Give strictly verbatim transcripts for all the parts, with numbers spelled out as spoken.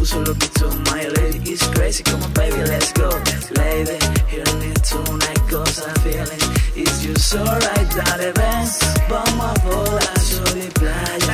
puso loquito. My lady is crazy, come on baby, let's go. Lady, here I need tonight, cause I'm feeling it's just alright, dale ven, vamos a volar sol y playa.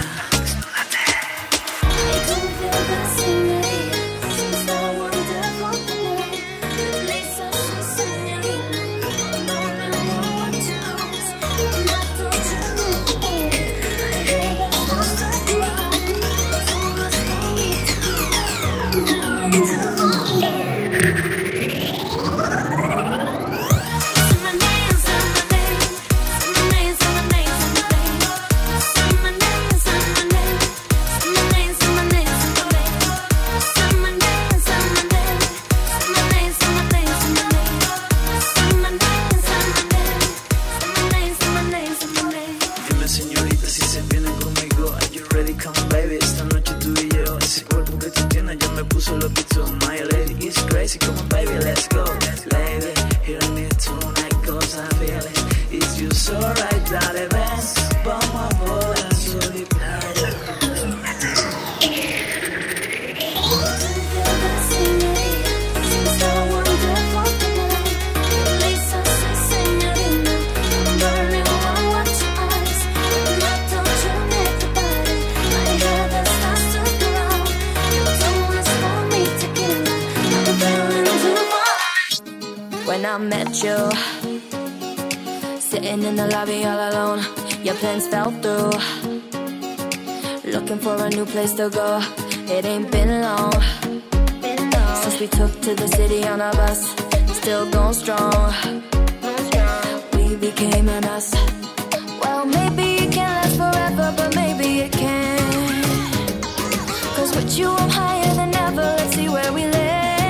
I met you, sitting in the lobby all alone. Your plans fell through, looking for a new place to go. It ain't been long since we took to the city on a bus. Still going strong, we became a mess. Well, maybe it can't last forever, but maybe it can. Cause with you I'm higher than ever. Let's see where we land.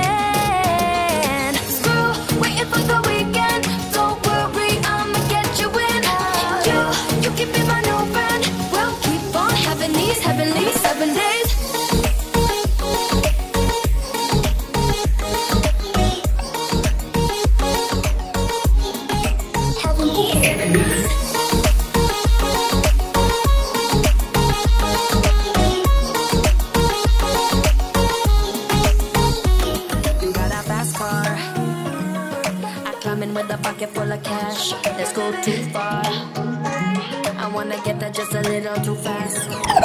Waiting for the weekend, don't worry, I'ma get you in. You, you can be my new friend. We'll keep on having these heavenly seven days. Heavenly seven days. You got a fast car, with a pocket full of cash. Let's go too far. I wanna get there just a little too fast.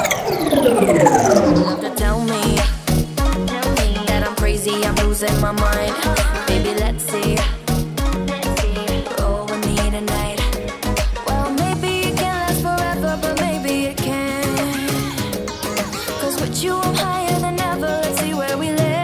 Love to tell me that I'm crazy, I'm losing my mind. Baby, let's see. Oh, with me tonight. Well, maybe it can't last forever, but maybe it can. Cause with you I'm higher than ever. Let's see where we live.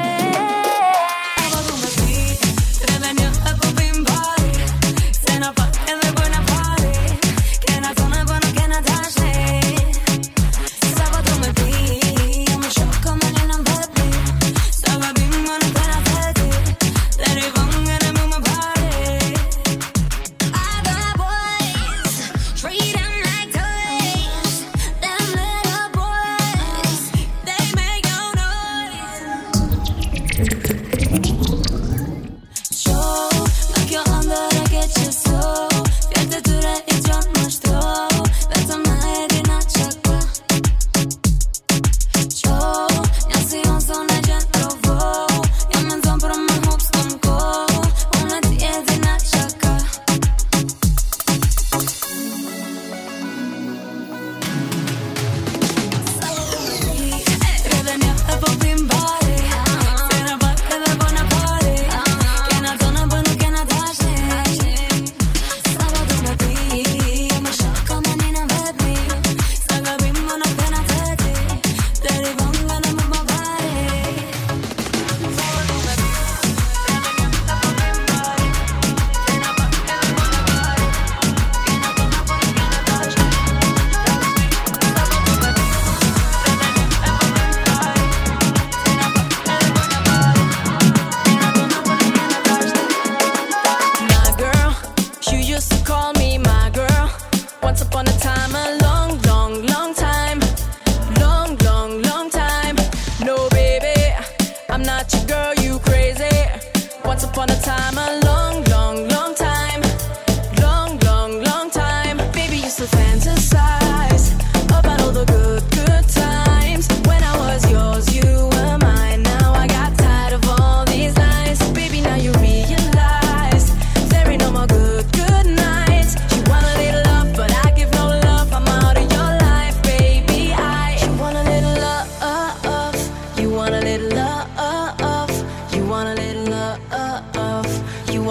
upon a time, a long, long, long time. Long, long, long time. Baby, used to fantasize about all the good, good times. When I was yours, you were mine. Now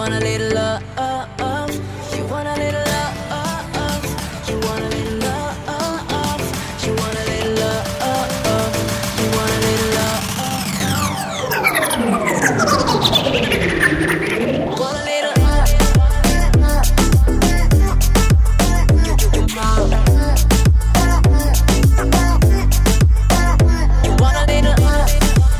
want a little love. You want a little love. You want a little love. You want a little love. You want a little love. Want a little love. You want a little love.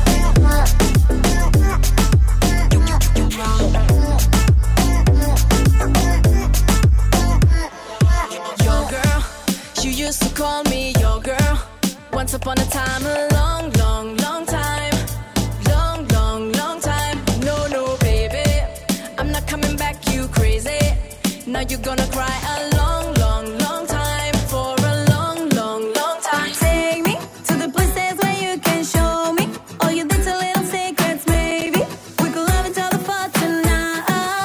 Used to call me your girl. Once upon a time, a long, long, long time. Long, long, long time. No, no, baby, I'm not coming back, you crazy. Now you're gonna cry a long, long, long time. For a long, long, long time. Take me to the places where you can show me all your little, little secrets, maybe. We could love each other for tonight.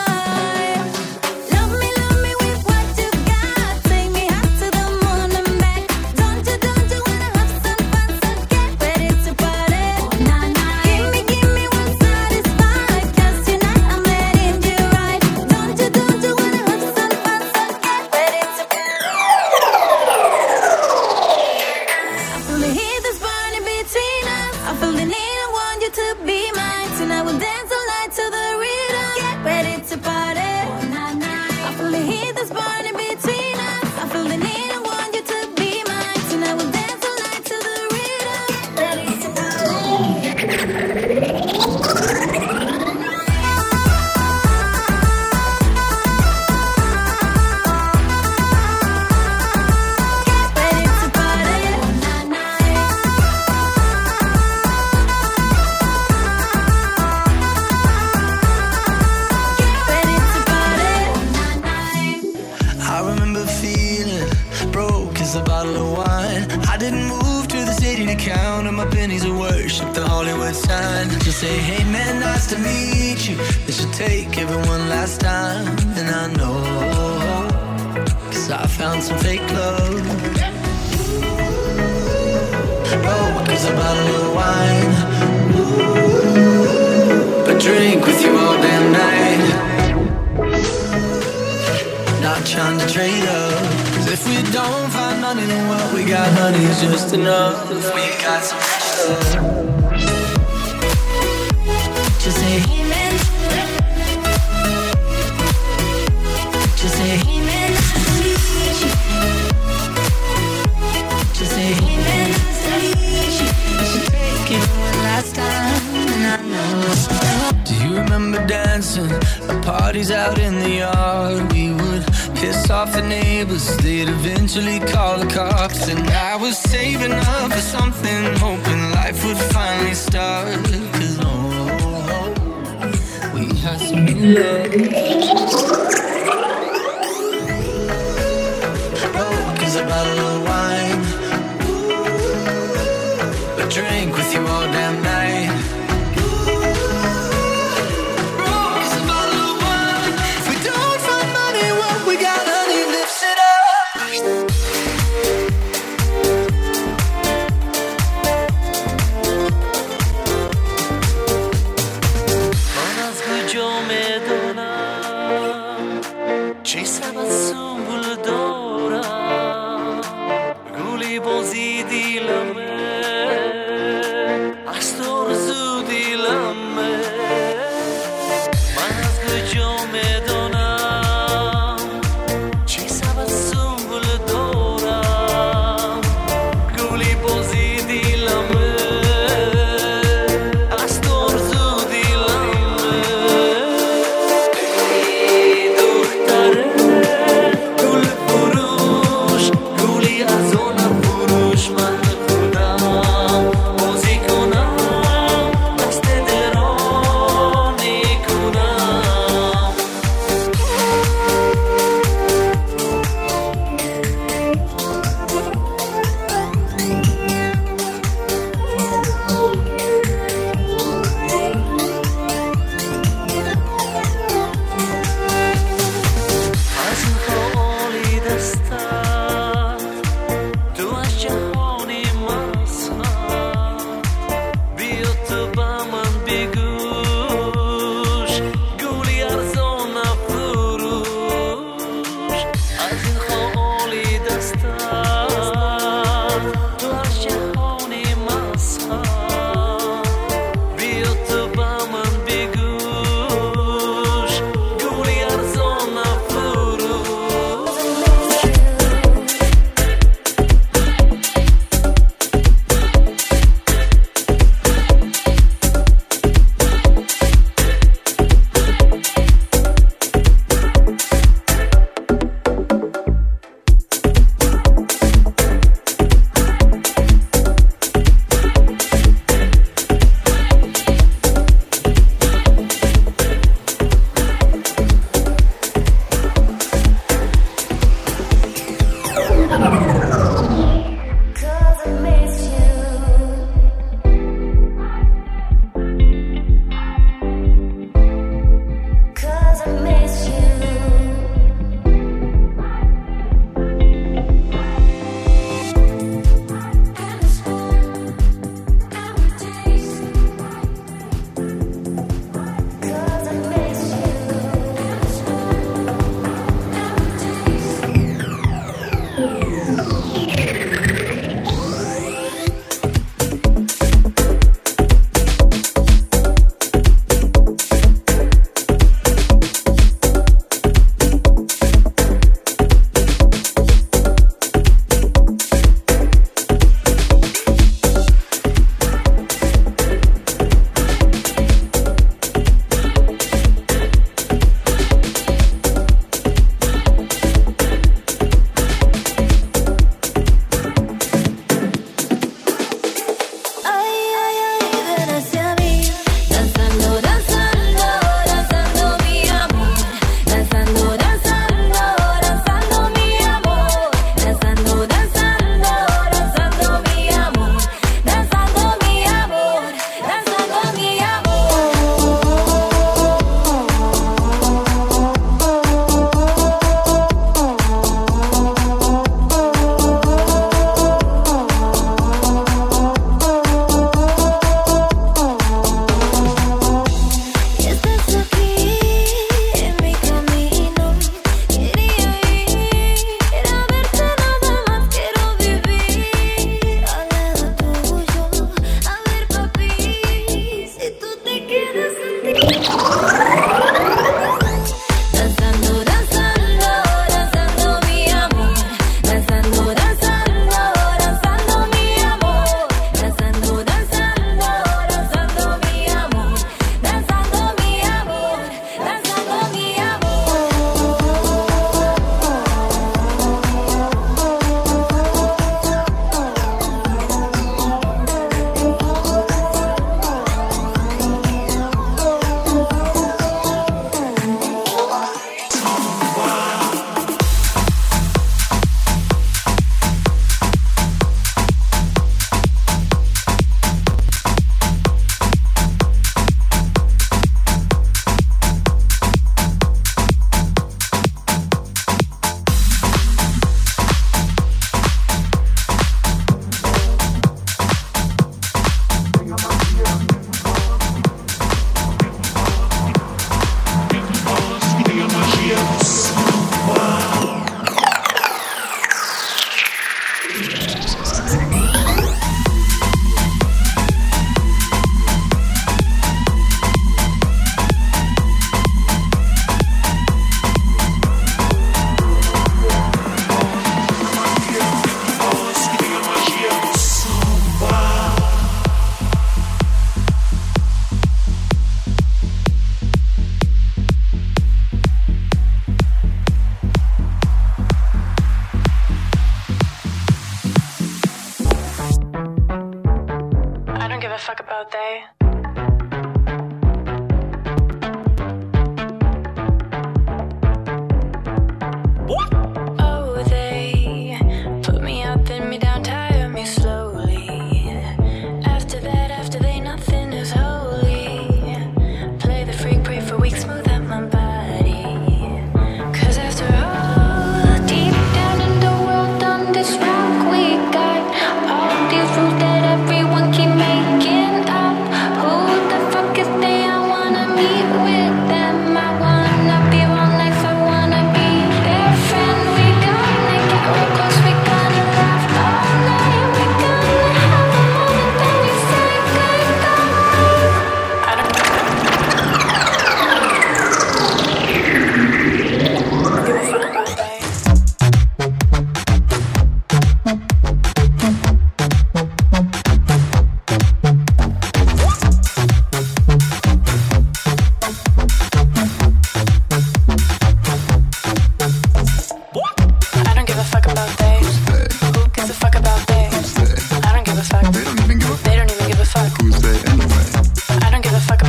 Love me, love me with what you got. Take me out to the moon and back. Don't you, don't you wanna have some fun? So get ready to party. Nah, nah. Give me, give me one satisfied. 'Cause tonight I'm letting you ride. Don't you, don't you wanna have some fun? So get ready to party. I feel the heat that's burning between us. I feel the need, I want you to be mine. Tonight we'll dance all night to the rhythm. Get ready to party. I feel the heat that's burning between us. I feel the need, I want you to be mine. Tonight we'll dance all night to the rhythm. Ready to party. Ready to party. Ready to party. I remember feeling broke as a bottle of wine. I didn't move to the city to count on my pennies of worship the Hollywood sign. Just say, hey man, nice to meet you. This should take everyone last time. And I know, 'cause I found some fake love. Broke as a bottle of wine. But drink with you all damn night. Not trying to trade up. 'Cause if we don't find money, then what we got, honey, is just enough. We got some rich love. Just say, hey man. Just say, hey man, nice to meet you. Just say, hey man, nice to meet you. I should take it one last time, and I know. Do you remember dancing at parties out in the yard? We would piss off the neighbors, they'd eventually call the cops. And I was saving up for something, hoping life would finally start. 'Cause oh, we had some new love. Broke as a bottle of wine. But drink with you all damn night.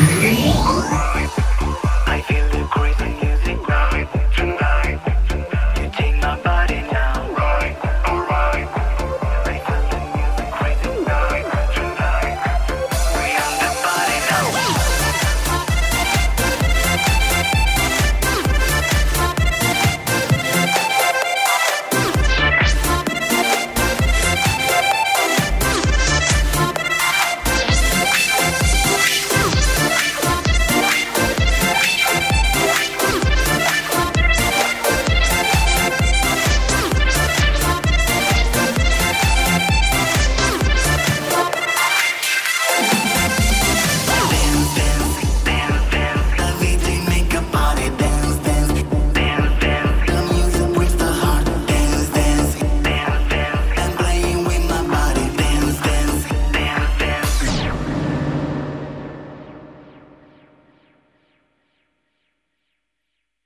Bye.